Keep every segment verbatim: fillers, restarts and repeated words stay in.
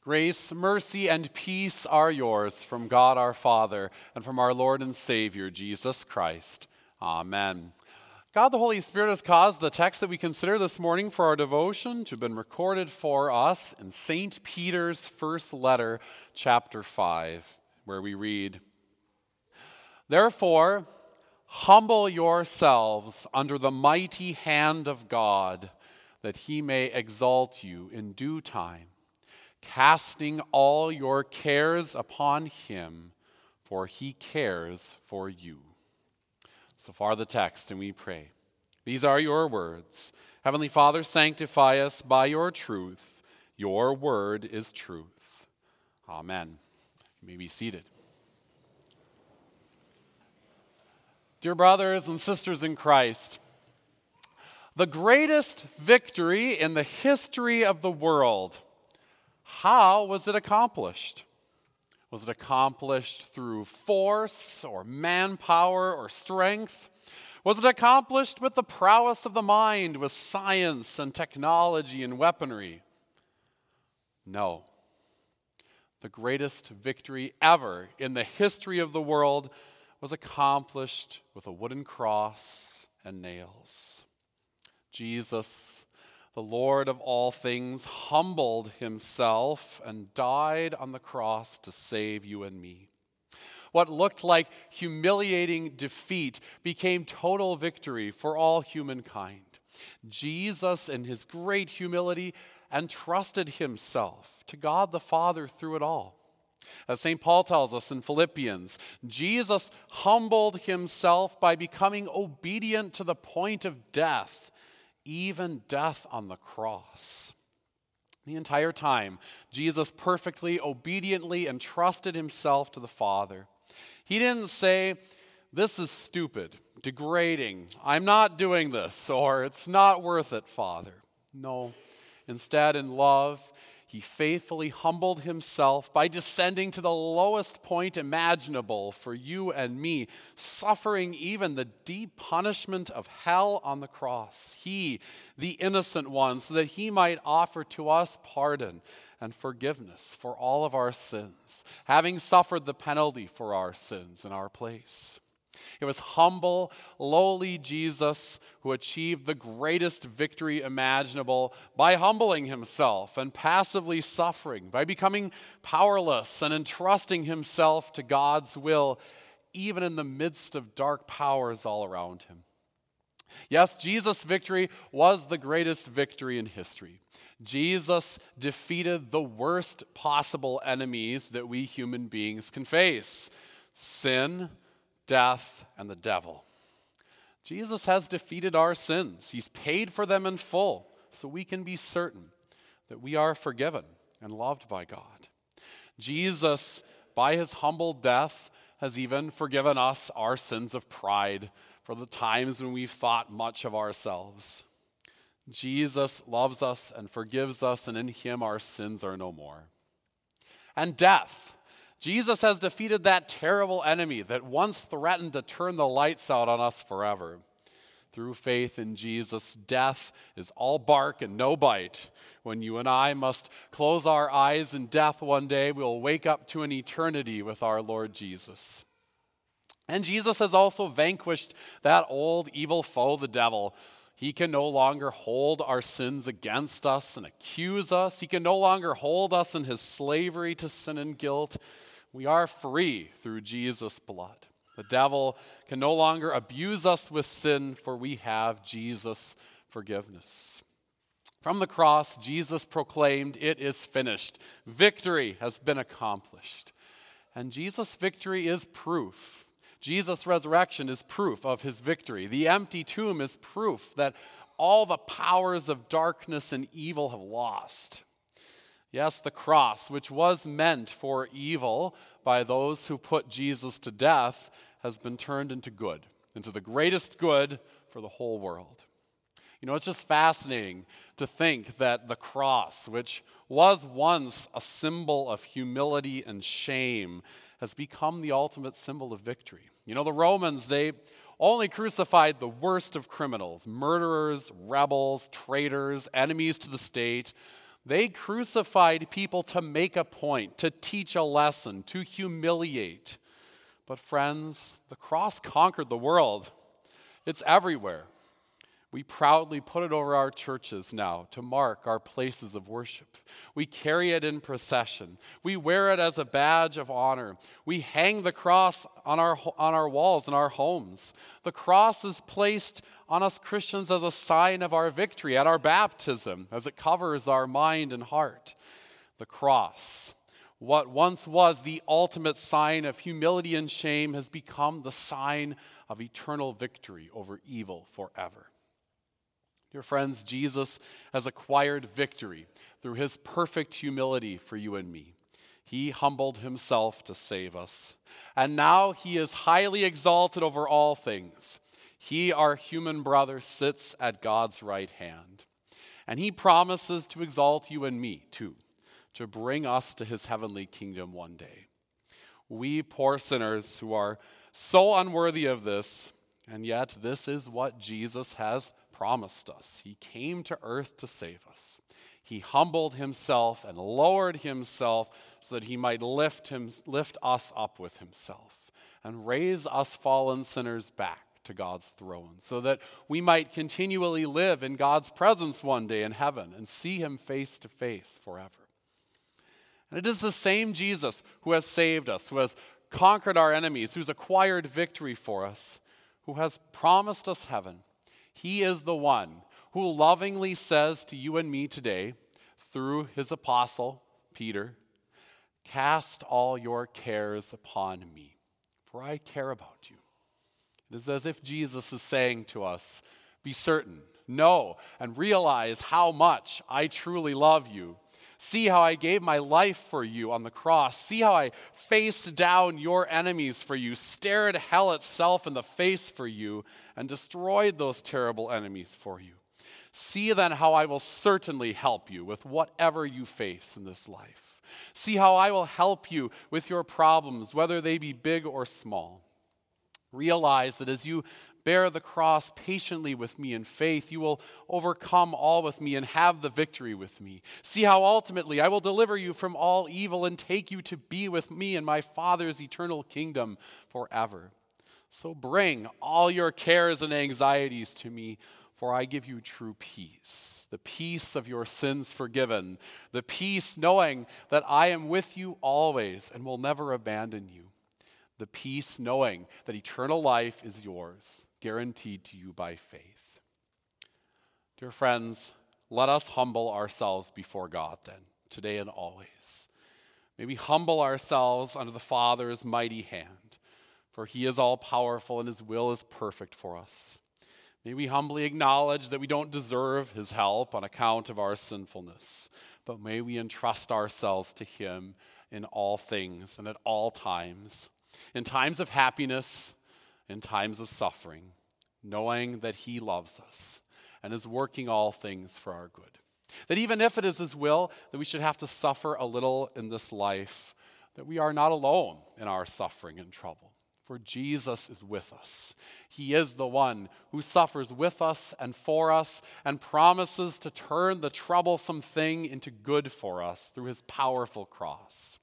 Grace, mercy, and peace are yours from God our Father and from our Lord and Savior, Jesus Christ. Amen. God the Holy Spirit has caused the text that we consider this morning for our devotion to have been recorded for us in Saint Peter's first letter, chapter five, where we read, "Therefore, humble yourselves under the mighty hand of God, that he may exalt you in due time, casting all your cares upon him, for he cares for you." So far the text, and we pray. These are your words. Heavenly Father, sanctify us by your truth. Your word is truth. Amen. You may be seated. Dear brothers and sisters in Christ, the greatest victory in the history of the world, how was it accomplished? Was it accomplished through force or manpower or strength? Was it accomplished with the prowess of the mind, with science and technology and weaponry? No. The greatest victory ever in the history of the world was accomplished with a wooden cross and nails. Jesus, the Lord of all things, humbled himself and died on the cross to save you and me. What looked like humiliating defeat became total victory for all humankind. Jesus, in his great humility, entrusted himself to God the Father through it all. As Saint Paul tells us in Philippians, Jesus humbled himself by becoming obedient to the point of death, even death on the cross. The entire time, Jesus perfectly, obediently entrusted himself to the Father. He didn't say, "This is stupid, degrading, I'm not doing this," or "It's not worth it, Father." No. Instead, in love, he faithfully humbled himself by descending to the lowest point imaginable for you and me, suffering even the deep punishment of hell on the cross. He, the innocent one, so that he might offer to us pardon and forgiveness for all of our sins, having suffered the penalty for our sins in our place. It was humble, lowly Jesus who achieved the greatest victory imaginable by humbling himself and passively suffering, by becoming powerless and entrusting himself to God's will, even in the midst of dark powers all around him. Yes, Jesus' victory was the greatest victory in history. Jesus defeated the worst possible enemies that we human beings can face: sin, death, and the devil. Jesus has defeated our sins. He's paid for them in full, so we can be certain that we are forgiven and loved by God. Jesus, by his humble death, has even forgiven us our sins of pride for the times when we've thought much of ourselves. Jesus loves us and forgives us, and in him our sins are no more. And death. Jesus has defeated that terrible enemy that once threatened to turn the lights out on us forever. Through faith in Jesus, death is all bark and no bite. When you and I must close our eyes in death one day, we'll wake up to an eternity with our Lord Jesus. And Jesus has also vanquished that old evil foe, the devil. He can no longer hold our sins against us and accuse us. He can no longer hold us in his slavery to sin and guilt. We are free through Jesus' blood. The devil can no longer abuse us with sin, for we have Jesus' forgiveness. From the cross, Jesus proclaimed, "It is finished." Victory has been accomplished. And Jesus' victory is proof. Jesus' resurrection is proof of his victory. The empty tomb is proof that all the powers of darkness and evil have lost. Yes, the cross, which was meant for evil by those who put Jesus to death, has been turned into good, into the greatest good for the whole world. You know, it's just fascinating to think that the cross, which was once a symbol of humility and shame, has become the ultimate symbol of victory. You know, the Romans, they only crucified the worst of criminals, murderers, rebels, traitors, enemies to the state. They crucified people to make a point, to teach a lesson, to humiliate. But friends, the cross conquered the world. It's everywhere. We proudly put it over our churches now to mark our places of worship. We carry it in procession. We wear it as a badge of honor. We hang the cross on our, on our walls in our homes. The cross is placed on us Christians as a sign of our victory at our baptism, as it covers our mind and heart. The cross, what once was the ultimate sign of humility and shame, has become the sign of eternal victory over evil forever. Dear friends, Jesus has acquired victory through his perfect humility for you and me. He humbled himself to save us. And now he is highly exalted over all things. He, our human brother, sits at God's right hand. And he promises to exalt you and me, too, to bring us to his heavenly kingdom one day. We poor sinners who are so unworthy of this, and yet this is what Jesus has promised us. He came to earth to save us. He humbled himself and lowered himself so that he might lift him, lift us up with himself and raise us fallen sinners back to God's throne so that we might continually live in God's presence one day in heaven and see him face to face forever. And it is the same Jesus who has saved us, who has conquered our enemies, who's acquired victory for us, who has promised us heaven. He is the one who lovingly says to you and me today, through his apostle, Peter, "Cast all your cares upon me, for I care about you." It is as if Jesus is saying to us, be certain, know, and realize how much I truly love you. See how I gave my life for you on the cross. See how I faced down your enemies for you, stared hell itself in the face for you, and destroyed those terrible enemies for you. See then how I will certainly help you with whatever you face in this life. See how I will help you with your problems, whether they be big or small. Realize that as you bear the cross patiently with me in faith, you will overcome all with me and have the victory with me. See how ultimately I will deliver you from all evil and take you to be with me in my Father's eternal kingdom forever. So bring all your cares and anxieties to me, for I give you true peace, the peace of your sins forgiven, the peace knowing that I am with you always and will never abandon you. The peace knowing that eternal life is yours, guaranteed to you by faith. Dear friends, let us humble ourselves before God then, today and always. May we humble ourselves under the Father's mighty hand, for he is all-powerful and his will is perfect for us. May we humbly acknowledge that we don't deserve his help on account of our sinfulness, but may we entrust ourselves to him in all things and at all times. In times of happiness, in times of suffering, knowing that he loves us and is working all things for our good. That even if it is his will that we should have to suffer a little in this life, that we are not alone in our suffering and trouble. For Jesus is with us. He is the one who suffers with us and for us and promises to turn the troublesome thing into good for us through his powerful cross.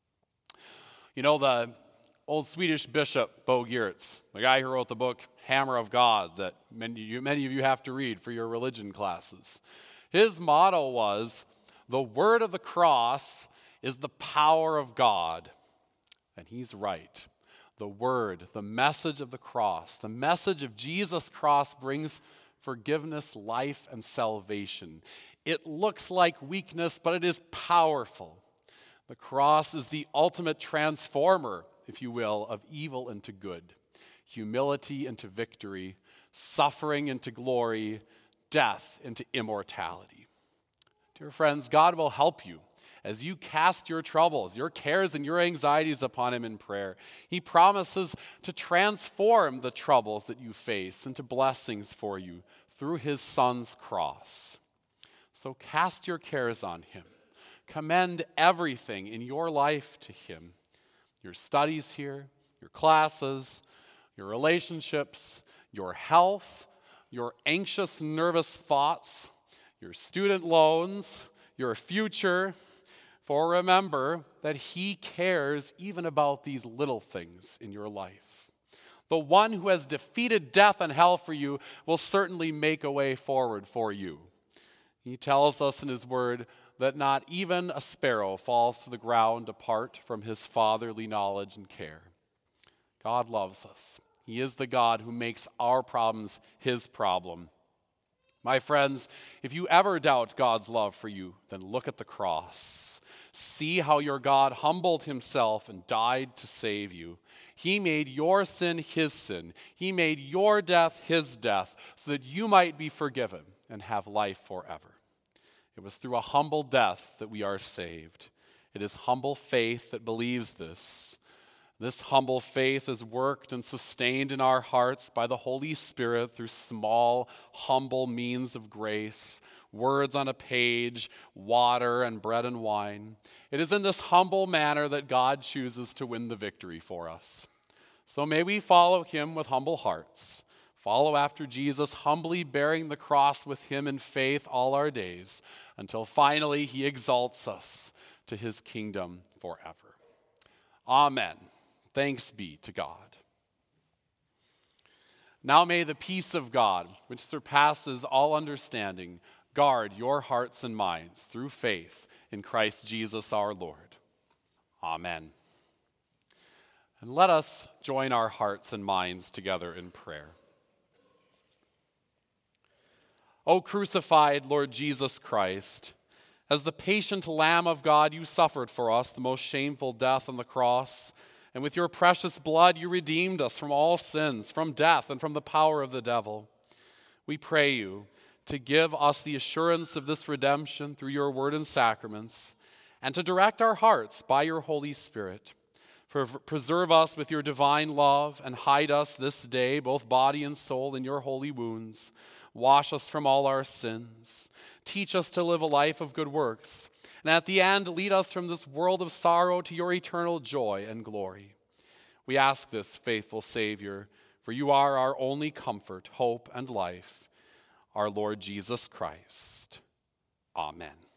You know, the old Swedish bishop, Bo Giertz, the guy who wrote the book Hammer of God that many, many of you have to read for your religion classes. His motto was, the word of the cross is the power of God. And he's right. The word, the message of the cross, the message of Jesus' cross brings forgiveness, life, and salvation. It looks like weakness, but it is powerful. The cross is the ultimate transformer, if you will, of evil into good, humility into victory, suffering into glory, death into immortality. Dear friends, God will help you as you cast your troubles, your cares, and your anxieties upon him in prayer. He promises to transform the troubles that you face into blessings for you through his Son's cross. So cast your cares on him. Commend everything in your life to him. Your studies here, your classes, your relationships, your health, your anxious, nervous thoughts, your student loans, your future. For remember that he cares even about these little things in your life. The one who has defeated death and hell for you will certainly make a way forward for you. He tells us in his word that not even a sparrow falls to the ground apart from his fatherly knowledge and care. God loves us. He is the God who makes our problems his problem. My friends, if you ever doubt God's love for you, then look at the cross. See how your God humbled himself and died to save you. He made your sin his sin. He made your death his death so that you might be forgiven and have life forever. It was through a humble death that we are saved. It is humble faith that believes this. This humble faith is worked and sustained in our hearts by the Holy Spirit through small, humble means of grace, words on a page, water and bread and wine. It is in this humble manner that God chooses to win the victory for us. So may we follow him with humble hearts, follow after Jesus, humbly bearing the cross with him in faith all our days, until finally he exalts us to his kingdom forever. Amen. Thanks be to God. Now may the peace of God, which surpasses all understanding, guard your hearts and minds through faith in Christ Jesus our Lord. Amen. And let us join our hearts and minds together in prayer. O crucified Lord Jesus Christ, as the patient Lamb of God, you suffered for us the most shameful death on the cross, and with your precious blood you redeemed us from all sins, from death, and from the power of the devil. We pray you to give us the assurance of this redemption through your word and sacraments, and to direct our hearts by your Holy Spirit. For preserve us with your divine love, and hide us this day, both body and soul, in your holy wounds. Wash us from all our sins. Teach us to live a life of good works. And at the end, lead us from this world of sorrow to your eternal joy and glory. We ask this, faithful Savior, for you are our only comfort, hope, and life, our Lord Jesus Christ. Amen.